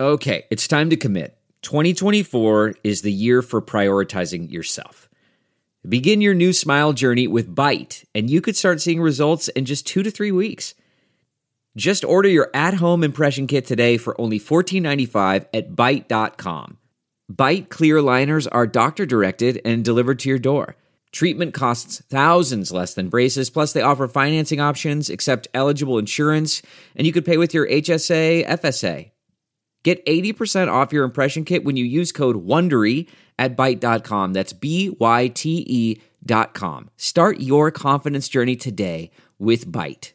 Okay, it's time to commit. 2024 is the year for prioritizing yourself. Begin your new smile journey with Byte, and you could start seeing results in just 2 to 3 weeks. Just order your at-home impression kit today for only $14.95 at Byte.com. Byte clear liners are doctor-directed and delivered to your door. Treatment costs thousands less than braces, plus they offer financing options, accept eligible insurance, and you could pay with your HSA, FSA. Get 80% off your impression kit when you use code WONDERY at Byte.com. That's BYTE.com. Start your confidence journey today with Byte.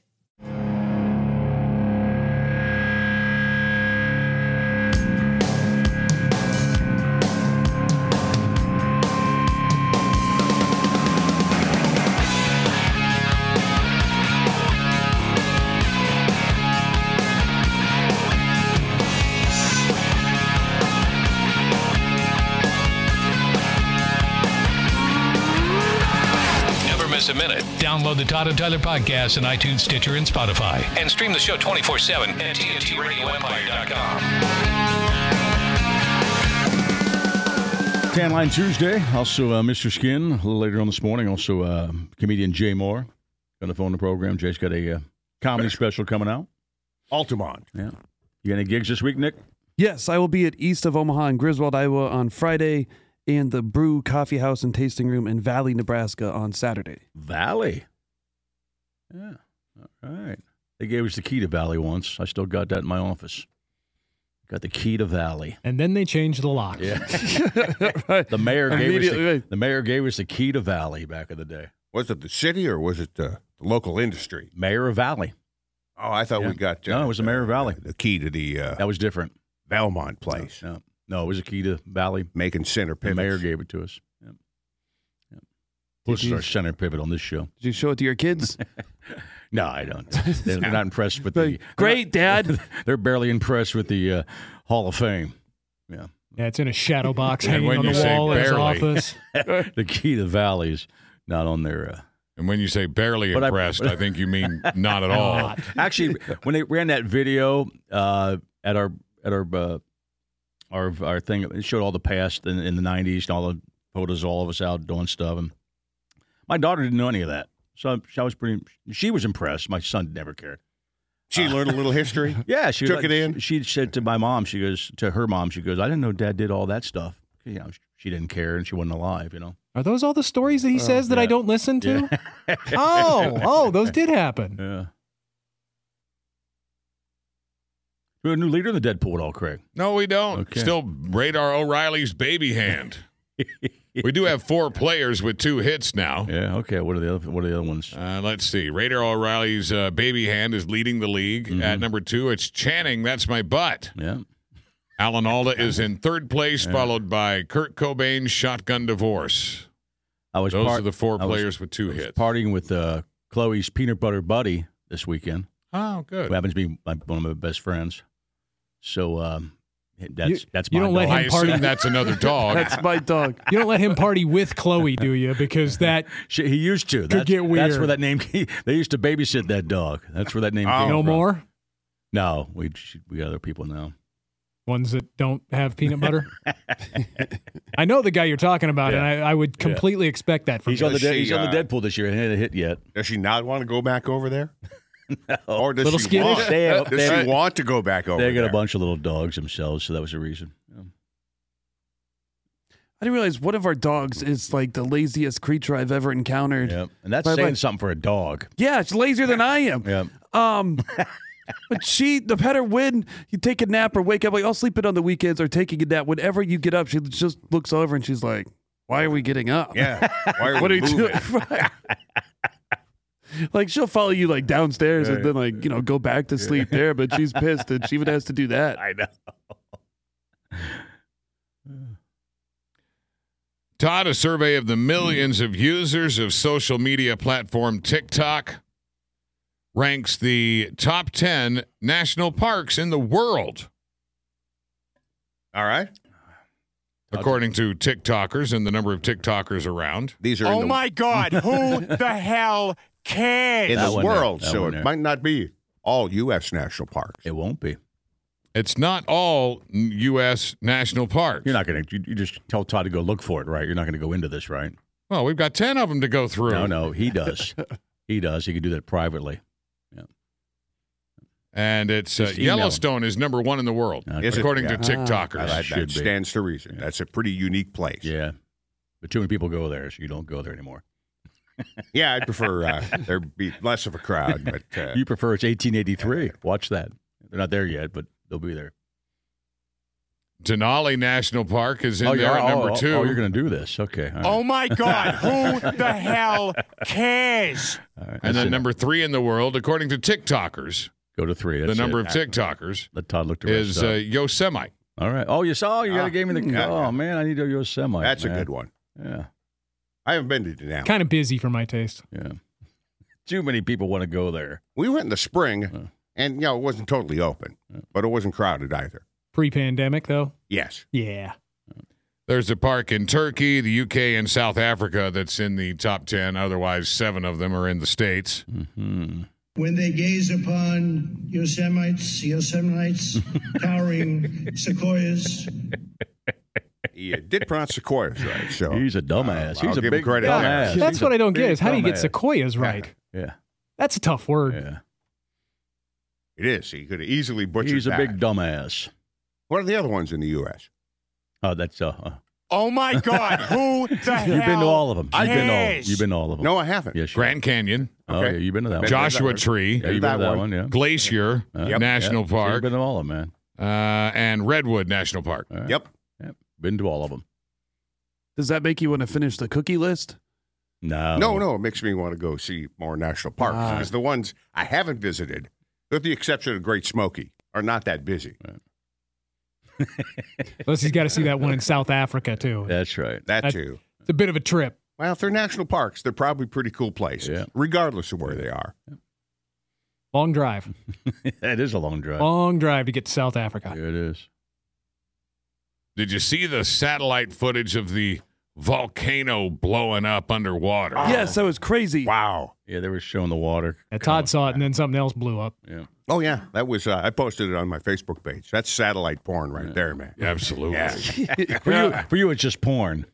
A minute. Download the Todd and Tyler podcast on iTunes, Stitcher, and Spotify. And stream the show 24/7 at TNTRadioEmpire.com. Tan Line Tuesday. Also, Mr. Skin, a little later on this morning. Also, comedian Jay Moore. Going to phone the program. Jay's got a comedy special coming out. Altamont. Yeah. You got any gigs this week, Nick? Yes, I will be at East of Omaha in Griswold, Iowa on Friday, and the Brew Coffee House and Tasting Room in Valley, Nebraska on Saturday. Valley? Yeah. All right. They gave us the key to Valley once. I still got that in my office. Got the key to Valley. And then they changed the lock. Yeah. Right. The mayor gave us the key to Valley back in the day. Was it the city or was it the local industry? Mayor of Valley. Oh, I thought we got... no, it was the mayor of Valley. The key to the... that was different. Belmont place. No, it was a key to Valley. Making center pivots. The mayor gave it to us. Yep. This is our center pivot on this show. Did you show it to your kids? No, I don't. They're not impressed with the... Great, Dad. They're barely impressed with the Hall of Fame. Yeah. Yeah, it's in a shadow box hanging when on you the say wall in his barely. office. The key to Valley is not on their... And when you say barely impressed, I think you mean not at all. Actually, when they ran that video at our thing, it showed all the past in the 90s and all the photos of all of us out doing stuff. And my daughter didn't know any of that. So she was impressed. My son never cared. She learned a little history? Yeah. She took it in? She said to my mom, to her mom, I didn't know Dad did all that stuff. You know, she didn't care and she wasn't alive, you know. Are those all the stories that he says that I don't listen to? Yeah. Oh, those did happen. Yeah. We have a new leader in the Deadpool at all, Craig. No, we don't. Okay. Still Radar O'Reilly's baby hand. We do have 4 players with 2 hits now. Yeah, okay. What are the other ones? Let's see. Radar O'Reilly's baby hand is leading the league. Mm-hmm. At number 2, it's Channing. That's my butt. Yeah. Alan Alda is in 3rd place, followed by Kurt Cobain's Shotgun Divorce. Those are the 4 players with 2 hits. Partying with Chloe's peanut butter buddy this weekend. Oh, good. Who happens to be one of my best friends. So that's you my don't let dog. him party. That's another dog. That's my dog. You don't let him party with Chloe, do you? Because that He used to. Could get weird. That's where that name came. They used to babysit that dog. That's where that name came no from. more No, we got other people now. ones that don't have peanut butter. I know the guy you're talking about, Yeah. and I would completely expect that from He's you. on the Deadpool this year and hadn't hit yet. Does she not want to go back over there? No. Or does Little she skittish? want? Does she want to go back over They got there? a bunch of little dogs themselves, so that was the reason. Yeah. I didn't realize one of our dogs is like the laziest creature I've ever encountered. Yeah, and that's But, saying like- something for a dog. Yeah, it's lazier than I am. Yeah. But the pet her when you take a nap or wake up, like I'll sleep in on the weekends or taking a nap. Whenever you get up, she just looks over and she's like, "Why are we getting up? Yeah. Why are What we are you moving? doing?" Right. Like she'll follow you like downstairs and then go back to sleep there. But she's pissed that she even has to do that. I know. Todd, a survey of the millions of users of social media platform TikTok ranks the top 10 national parks in the world. All right. According to TikTokers and the number of TikTokers around. These are Oh my God, who the hell cares? in That the one there. world, That so one it there. might not be all U.S. national parks. It won't be. It's not all U.S. national parks. You're not going to. You just tell Todd to go look for it, right? You're not going to go into this, right? Well, we've got 10 of them to go through. No, he does. He does. He can do that privately. Yeah. And it's Just email Yellowstone is number 1 in the world, Is it? according to Yeah. TikTokers. That Should be. stands to reason. That's a pretty unique place. Yeah. But too many people go there, so you don't go there anymore. Yeah, I'd prefer there be less of a crowd. But You prefer it's 1883. Watch that. They're not there yet, but they'll be there. Denali National Park is in there at number 2. Oh, you're going to do this. Okay. All right. Oh my God, who the hell cares? All right. And That's then it. number 3 in the world, according to TikTokers, Go to 3. the That's number it. of TikTokers Let Todd look the rest is up. Yosemite. All right. Oh, you saw? You got to give me the. yeah, Oh, yeah. man, I need to go Yosemite. that's a man. good one. Yeah. I haven't been to Denali. Kind of busy for my taste. Yeah. Too many people want to go there. We went in the spring, and it wasn't totally open, but it wasn't crowded either. Pre-pandemic, though. Yes. Yeah. There's a park in Turkey, the UK, and South Africa that's in the top 10. Otherwise, 7 of them are in the States. Mm-hmm. When they gaze upon Yosemites, towering sequoias. He did pronounce sequoias right. So He's a dumbass. I'll He's a give him big credit dumbass. there. That's He's what a I don't get big is how do you get dumbass. sequoias right? Yeah. That's a tough word. Yeah. It is. He could have easily butchered He's a that. big dumbass. What are the other ones in the U.S.? Oh, that's Oh my God, who the hell you've been to all of them. cares? You've been to all of them. No, I haven't. Yes, you Grand Canyon, Oh, Okay. yeah, you've been to that one. Joshua that Tree, Yeah, you've been to that one. Yeah. Glacier National Yeah. So Park, you've been to all of them, man. and Redwood National Park. All right. Yep. Been to all of them. Does that make you want to finish the cookie list? No. No, it makes me want to go see more national parks because the ones I haven't visited, with the exception of Great Smoky, are not that busy. Plus, he's got to see that one in South Africa, too. That's right. That too. It's a bit of a trip. Well, if they're national parks, they're probably pretty cool places, Yeah. regardless of where they are. Long drive. That is a long drive. Long drive to get to South Africa. Yeah, it is. Did you see the satellite footage of the volcano blowing up underwater? Yes, that was crazy. Wow. Yeah, they were showing the water. And Todd saw it, and then something else blew up. Yeah. Oh, yeah. That was, I posted it on my Facebook page. That's satellite porn right there, man. Absolutely. Yeah. For you, it's just porn.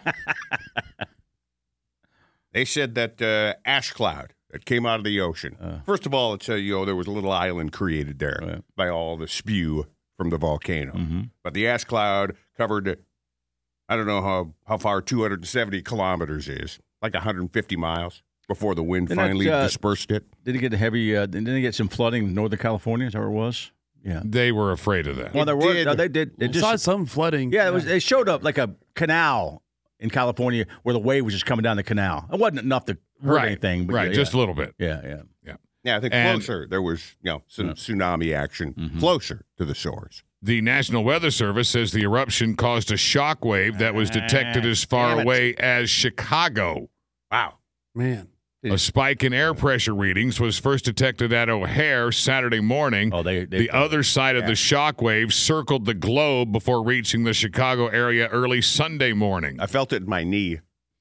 They said that ash cloud that came out of the ocean. First of all, it's there was a little island created there Right. by all the spew from the volcano. Mm-hmm. But the ash cloud covered, I don't know how far 270 kilometers is, like 150 miles before the wind Didn't that, finally dispersed it. Did it get heavy? Didn't it get some flooding in Northern California? Is that where it was? Yeah. They were afraid of that. Well, there did. were. They did. It Saw just, some flooding. yeah, it was. They showed up like a canal in California where the wave was just coming down the canal. It wasn't enough to hurt anything. But right, yeah, just a little bit. Yeah. Yeah, I think And- closer. There was some tsunami action closer to the shores. The National Weather Service says the eruption caused a shock wave that was detected as far damn it. away as Chicago. Wow. Man. A spike in air pressure readings was first detected at O'Hare Saturday morning. Oh, they The other side of the shock wave circled the globe before reaching the Chicago area early Sunday morning. I felt it in my knee.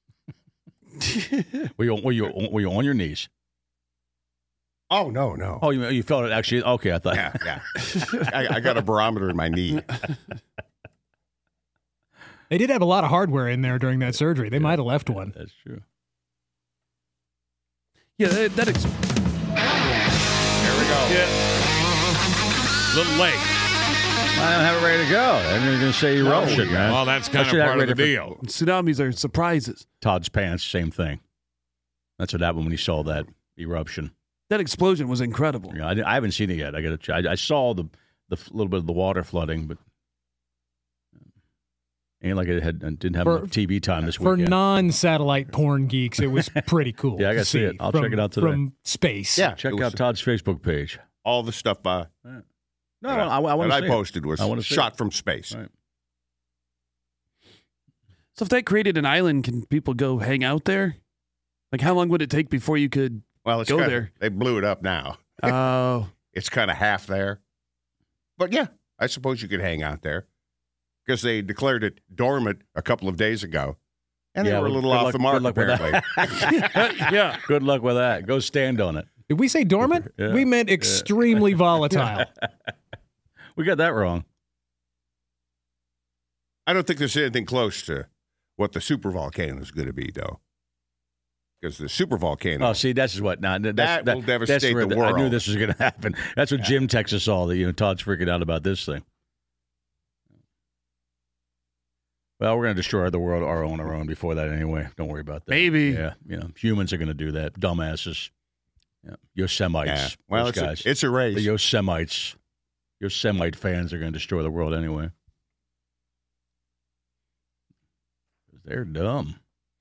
were you on your knees? Oh, no. Oh, you felt it actually. Okay, I thought. Yeah. I got a barometer in my knee. They did have a lot of hardware in there during that surgery. They might have left one. That's true. Yeah, There we go. A little late. I don't have it ready to go. I'm going to say eruption, man. Well, that's I kind of should have part of the ready deal. tsunamis are surprises. Todd's pants, same thing. That's what happened when he saw that eruption. That explosion was incredible. Yeah, I haven't seen it yet. I saw the little bit of the water flooding, but ain't like it didn't have enough TV time this For weekend. non-satellite porn geeks, it was pretty cool. Yeah, I gotta to see it. I'll check it out today. From space. Yeah. Check it was- out Todd's Facebook page. all the stuff No, that I want to I see it. posted was I wanna see shot it. from space. Right. So if that created an island, can people go hang out there? Like, how long would it take before you could? Well, it's Go kinda, there. They blew it up now. Oh, It's kind of half there. But yeah, I suppose you could hang out there because they declared it dormant a couple of days ago. And they Yeah, were a well, little good off luck- the mark, good luck with that. apparently. yeah. Good luck with that. Go stand on it. Did we say dormant? Yeah. We meant extremely volatile. We got that wrong. I don't think there's anything close to what the supervolcano is going to be, though. Because the supervolcano. Oh, see, that's what. Now that will devastate where the world. I knew this was going to happen. That's what Jim texted us all. That Todd's freaking out about this thing. Well, we're going to destroy the world our own before that anyway. Don't worry about that. Maybe. Yeah, humans are going to do that. Dumbasses. Yeah. Yosemites. Yeah. Well, those guys. It's a race. The Yosemites. Yosemite fans are going to destroy the world anyway. They're dumb.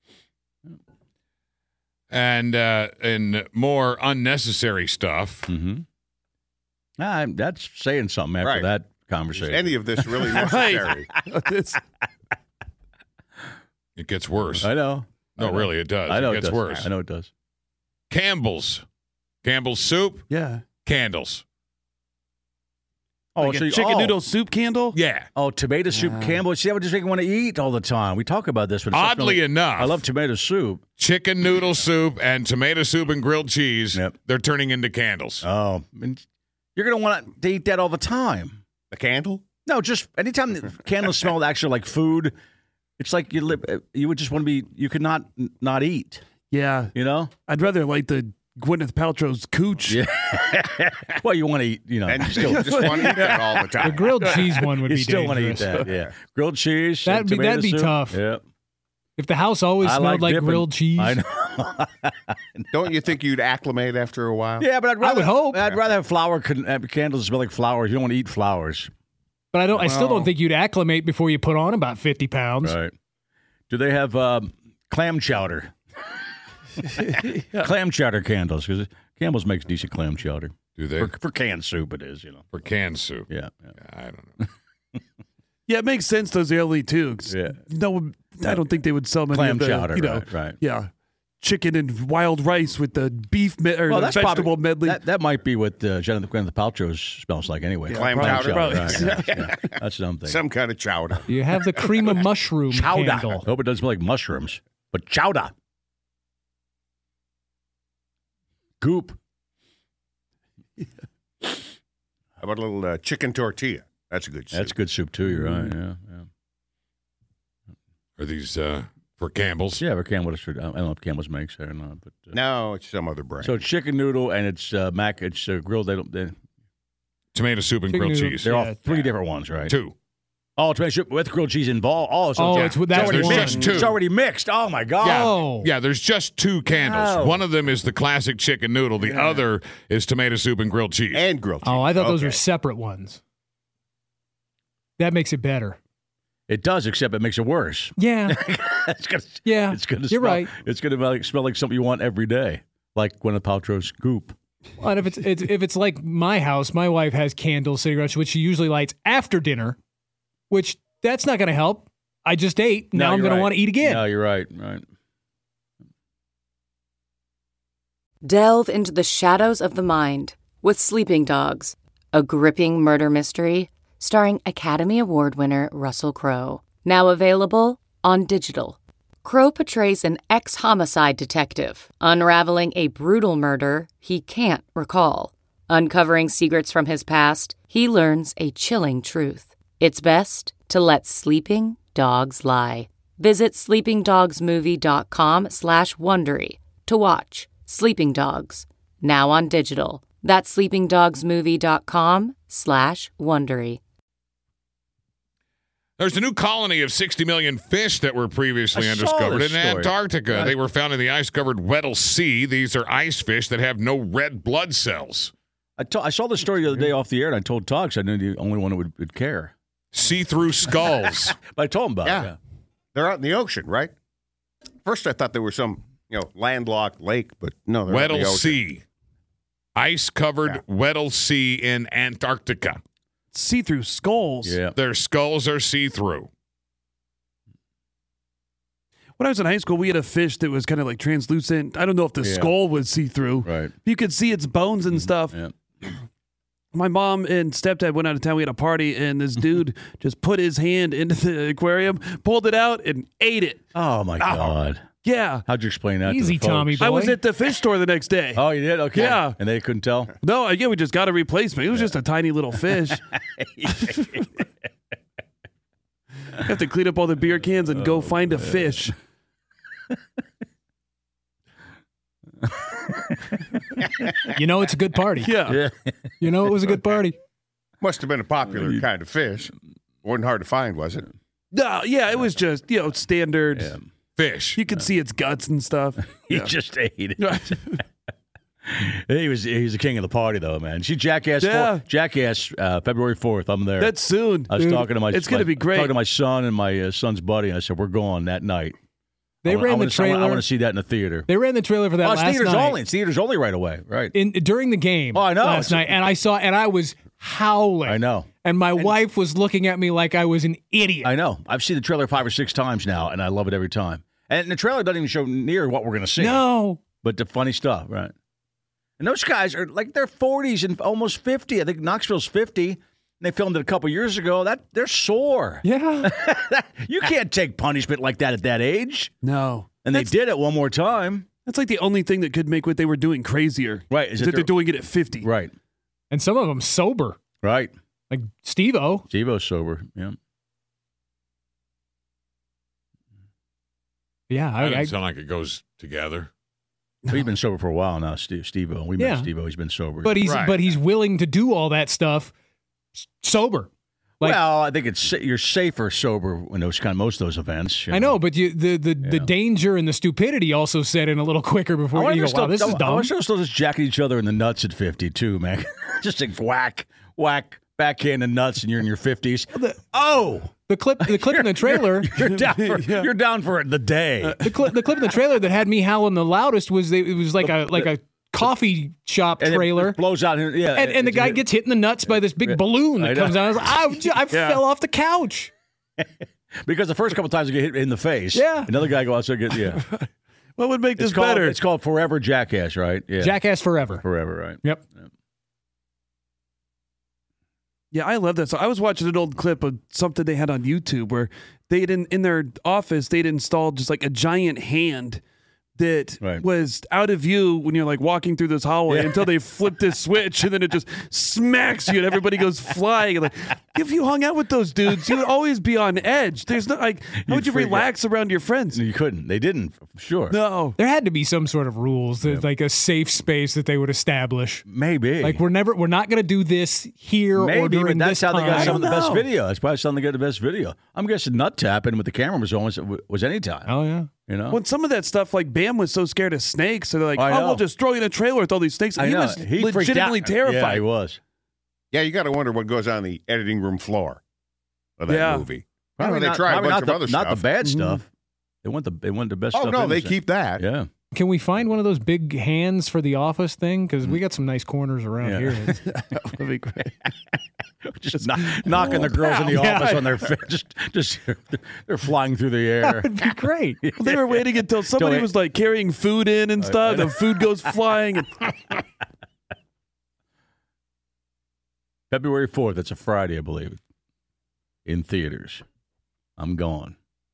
And in more unnecessary stuff. Mm-hmm. That's saying something after that conversation. Is any of this really necessary? It gets worse. I know. No, really, it does. I know it gets worse. I know it does. Campbell's soup. Yeah. Candles. Oh, Like a chicken noodle soup candle? Yeah. Oh, tomato soup Campbell. See, I would just make want to eat all the time. We talk about this. But oddly enough, I love tomato soup. Chicken noodle soup and tomato soup and grilled cheese, they're turning into candles. Oh, and you're going to want to eat that all the time. A candle? No, just anytime the candles smell actually like food, it's like you would just want to be, you could not eat. Yeah. I'd rather like the Gwyneth Paltrow's cooch. Yeah. Well, you want to eat, And you still just want to eat that all the time. The grilled cheese one would you be still dangerous. want to eat that, yeah. Grilled cheese. That'd be soup. tough. Yeah. If the house always smelled like dipping. grilled cheese. I know. Don't you think you'd acclimate after a while? Yeah, but I would hope. I'd rather have candles that smell like flowers. You don't want to eat flowers. But I still don't think you'd acclimate before you put on about 50 pounds. Right. Do they have clam chowder? Clam chowder candles, because Campbell's makes decent clam chowder. Do they? For canned soup, it is, For canned soup. Yeah. I don't know. Yeah, it makes sense, those early, too. Yeah. No, I don't think they would sell many Clam of the, chowder, right. Yeah. Chicken and wild rice with the beef the vegetable medley. That might be what Gwyneth Paltrow smells like anyway. Clam chowder. Right, yeah. That's something. Some kind of chowder. You have the cream of mushroom candle. I hope it doesn't smell like mushrooms, but chowder. Goop. How about a little chicken tortilla? That's a good soup. That's good soup, too. You're right, yeah. Are these for Campbell's? Yeah, for Campbell's. I don't know if Campbell's makes that or not. But no, it's some other brand. So chicken noodle and it's grilled. Tomato soup and grilled cheese. They're all three different ones, right? Two. Oh, tomato soup with grilled cheese involved. It's already one. mixed. It's already mixed. Oh, my God. Yeah, there's just two candles. Oh. One of them is the classic chicken noodle. The other is tomato soup and grilled cheese. And grilled cheese. Oh, I thought those were separate ones. That makes it better. It does, except it makes it worse. Yeah. It's gonna You're smell, right. It's going to smell like something you want every day, like Gwyneth Paltrow's Goop. Well, and if it's like my house, my wife has candles, cigarettes, which she usually lights after dinner, which that's not going to help. I just ate. Now I'm going to want to eat again. No, you're right. Right. Delve into the shadows of the mind with Sleeping Dogs, a gripping murder mystery starring Academy Award winner Russell Crowe. Now available on digital. Crowe portrays an ex-homicide detective unraveling a brutal murder he can't recall. Uncovering secrets from his past, he learns a chilling truth. It's best to let sleeping dogs lie. Visit sleepingdogsmovie.com/Wondery to watch Sleeping Dogs, now on digital. That's sleepingdogsmovie.com/Wondery. There's a new colony of 60 million fish that were previously undiscovered in Antarctica. Right. They were found in the ice-covered Weddell Sea. These are ice fish that have no red blood cells. I saw the story the other day off the air, and I told Togs I knew the only one that would care. See-through skulls. But I told him about it. Yeah. They're out in the ocean, right? First, I thought there was some landlocked lake, but no, they're out in the Weddell ocean. Sea. Ice-covered Weddell Sea in Antarctica. See-through skulls. Yeah. Their skulls are see-through. When I was in high school, we had a fish that was kind of like translucent. I don't know if the skull was see-through. Right. You could see its bones and stuff. Yeah. My mom and stepdad went out of town. We had a party, and this dude just put his hand into the aquarium, pulled it out, and ate it. Oh, my God. Yeah. How'd you explain that? Easy, to the folks? Tommy boy. I was at the fish store the next day. Oh, you did? Okay. Yeah. And they couldn't tell? No, yeah, we just got a replacement. It was just a tiny little fish. Have to clean up all the beer cans and go find a fish. You know it's a good party. Yeah. You know it was a good party. Must have been a popular kind of fish. Wasn't hard to find, was it? No, yeah, it was just, standard. Yeah. Fish. You could see its guts and stuff. He Yeah. just ate it. He's the king of the party, though, man. See, Jackass, Yeah. February 4th. I'm there. That's soon. I was talking to my. It's going to be great. Talking to my son and my son's buddy, and I said we're going that night. They ran the trailer. I want to see that in the theater. They ran the trailer for that Oh, it's last theaters night. only. It's theaters only right away. Right. During the game. Oh, I know. Last night, and I was howling. I know. And my wife was looking at me like I was an idiot. I know. I've seen the trailer 5 or 6 times now, and I love it every time. And the trailer doesn't even show near what we're going to see. No. But the funny stuff, right? And those guys are like they're 40s and almost 50. I think Knoxville's 50. And they filmed it a couple years ago. They're sore. Yeah. You can't take punishment like that at that age. No. And they did it one more time. That's like the only thing that could make what they were doing crazier. Right. Is that they're doing it at 50. Right. And some of them sober. Right. Like Steve-O. Steve-O's sober. Yeah. Yeah. That doesn't sound like it goes together. Well, he's been sober for a while now, Steve-O. We met Steve-O. He's been sober. But he's willing to do all that stuff sober. Like, well, I think you're safer sober when most of those events. I know, but the danger and the stupidity also set in a little quicker before you go, wow, this is dumb. I wish they were still just jacking each other in the nuts at 50 too, man. Just like whack, backhand and nuts, and you're in your 50s. The clip in the trailer. You're down for the day. The clip in the trailer that had me howling the loudest was it was like a coffee shop trailer. It blows out. Yeah, and the guy gets hit in the nuts by this big balloon that comes out. I fell off the couch. Because the first couple times you get hit in the face. Yeah. Another guy goes outside and gets, What would make this better? It's called Forever Jackass, right? Yeah. Jackass Forever. Forever, right. Yep. Yeah, I love that. So I was watching an old clip of something they had on YouTube where they had in their office, they'd installed just like a giant hand that was out of view when you're like walking through this hallway until they flip this switch and then it just smacks you and everybody goes flying. Like, if you hung out with those dudes, you would always be on edge. There's no how would you relax around your friends? You couldn't. They didn't. Sure. No. There had to be some sort of rules, like a safe space that they would establish. Maybe. Like we're not going to do this here or during but this that's how time. they got some of the best video. That's probably how they got the best video. I'm guessing nut tapping with the camera was any time. Oh yeah. You know? When some of that stuff, like Bam was so scared of snakes, so they're like, we'll just throw you in a trailer with all these snakes. And he was legitimately terrified. Yeah, he was. Yeah, you got to wonder what goes on in the editing room floor of that movie. Probably they try a bunch of other stuff. Not the bad stuff. They want the best stuff. Oh, no, they keep that. Yeah. Can we find one of those big hands for the office thing? Because we got some nice corners around here. That would be great. Just knocking the girls in the office on their face. Just they're flying through the air. That would be great. Well, they were waiting until somebody was like carrying food in and stuff. The food goes flying. And February 4th. It's a Friday, I believe. In theaters. I'm gone.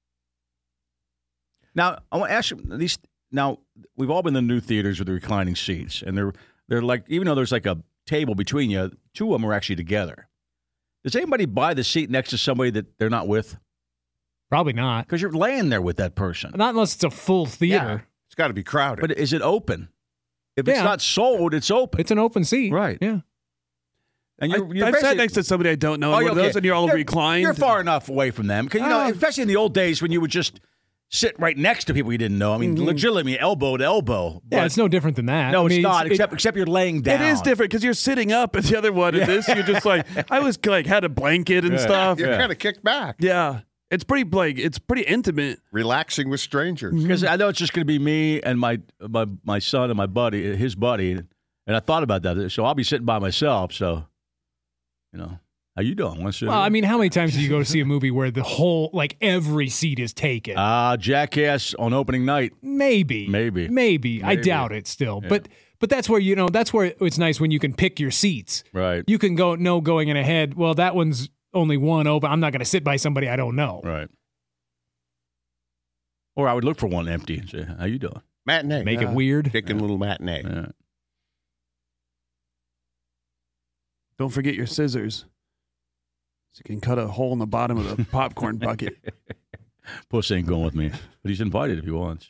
Now, I want to ask you these. Now, we've all been in the new theaters with the reclining seats, and they're like, even though there's like a table between you, two of them are actually together. Does anybody buy the seat next to somebody that they're not with? Probably not. Because you're laying there with that person. Not unless it's a full theater. Yeah, it's got to be crowded. But is it open? If it's not sold, it's open. It's an open seat. Right. Yeah. And I've sat next to somebody I don't know, and those, and you're all reclined. You're far enough away from them. Because, especially in the old days when you would just sit right next to people you didn't know. I mean, legitimately elbow to elbow. Yeah, it's no different than that. No, it's not, except you're laying down. It is different because you're sitting up, and the other one, and this, you're just like, I was like, had a blanket and stuff. You're kind of kicked back. Yeah. It's pretty intimate. Relaxing with strangers. Because I know it's just going to be me and my son and my buddy, his buddy. And I thought about that. So I'll be sitting by myself. So, how you doing? Well, I mean, how many times do you go to see a movie where the whole, like, every seat is taken? Jackass on opening night. Maybe. I doubt it still. Yeah. But that's where, that's where it's nice when you can pick your seats. Right. You can going in ahead, well, that one's only one open. I'm not going to sit by somebody I don't know. Right. Or I would look for one empty and say, how you doing? Matinee. Make it weird. Chicken little matinee. Yeah. Don't forget your scissors. So you can cut a hole in the bottom of the popcorn bucket. Puss ain't going with me, but he's invited if he wants.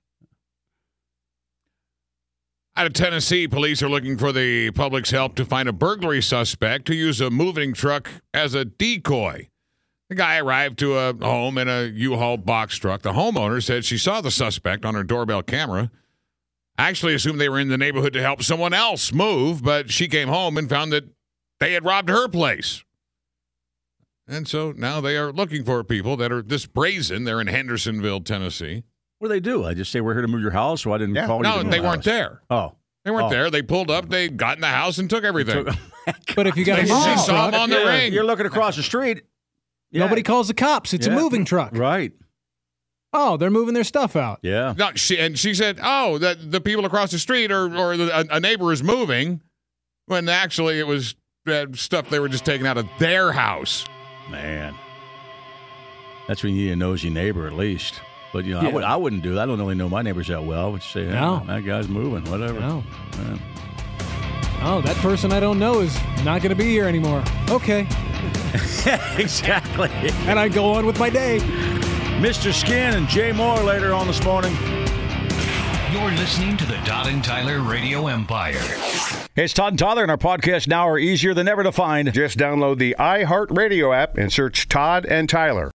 Out of Tennessee, police are looking for the public's help to find a burglary suspect who used a moving truck as a decoy. The guy arrived to a home in a U-Haul box truck. The homeowner said she saw the suspect on her doorbell camera. Actually assumed they were in the neighborhood to help someone else move, but she came home and found that they had robbed her place. And so now they are looking for people that are this brazen. They're in Hendersonville, Tennessee. What do they do? I just say, we're here to move your house, so I didn't call you. No, they weren't there. Oh. They weren't there. They pulled up. They got in the house and took everything. But if you got a She moving saw truck, him on the ring. You're looking across the street. nobody calls the cops. It's a moving truck. Right. Oh, they're moving their stuff out. Yeah. No, she said, "Oh, the people across the street or a neighbor is moving," when actually it was stuff they were just taking out of their house. Man, that's when you need a nosy neighbor at least. But you know, I wouldn't do that. I don't really know my neighbors that well. I would say, hey, No. that guy's moving, whatever. No. Oh, that person I don't know is not going to be here anymore. Okay. Exactly. And I go on with my day. Mr. Skin and Jay Moore later on this morning. You're listening to the Todd and Tyler Radio Empire. Hey, it's Todd and Tyler, and our podcasts now are easier than ever to find. Just download the iHeartRadio app and search Todd and Tyler.